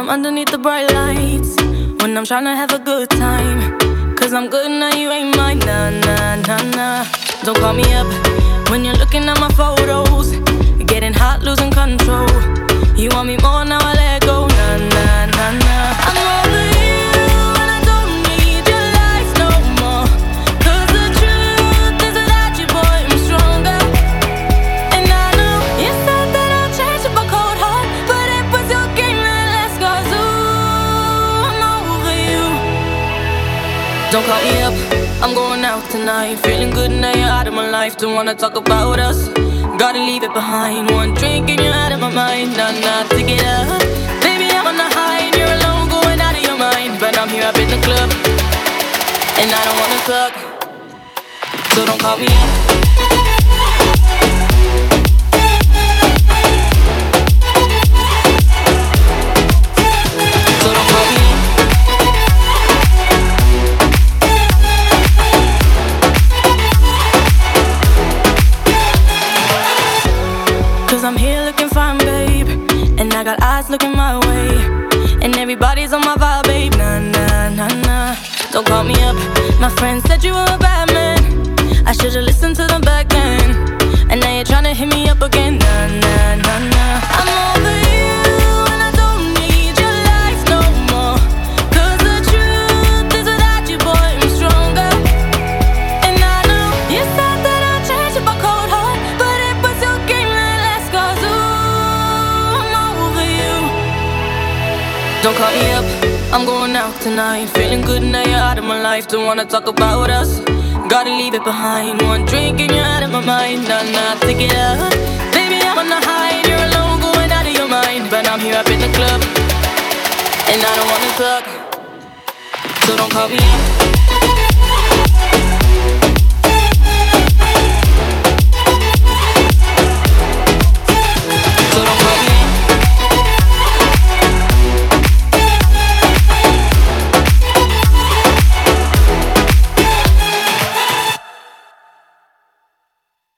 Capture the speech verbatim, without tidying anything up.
I'm underneath the bright lights, when I'm tryna have a good time. Cause I'm good now, you ain't mine, nah, nah, nah, nah. Don't call me up when you're looking at my photos, getting hot, losing control. You want me more, now I let go, nah, nah, nah, nah. I'm over you and I don't need your lies no more. Cause the truth is without you, boy, I'm stronger. And I know you said that I'll change up a cold heart, but it was your game that last, cause ooh, I'm over you. Don't call me up, I'm going out tonight. Feeling good now you're out of my life. Don't wanna talk about us, gotta leave it behind. One drink and you're out of my mind. Nah, nah, to get up. Baby, I'm on the high and you're alone, going out of your mind. But I'm here up in the club, and I don't wanna talk, so don't call me up. So don't call me up. Cause I'm here looking fine, babe, and I got eyes looking my way, and everybody's on my vibe, babe. Nah, nah, nah, nah. Don't call me up. My friends said you were a bad man, I should've listened to them back then, and now you're tryna hit me up again. Nah, nah, nah, nah. I'm over you and I don't need your lies no more. Cause the truth is without you, boy, I'm stronger. And I know you said that I'll change up a cold heart, but it was your game that last, cause ooh, I'm over you. Don't call me up, I'm going out tonight. Feeling good now you're out of my life. Don't wanna talk about us, gotta leave it behind. One drink and you're out of my mind. Nah, nah, to get up. Baby, I'm on the high and you're alone, going out of your mind. But I'm here up in the club, and I don't wanna talk, so don't call me up.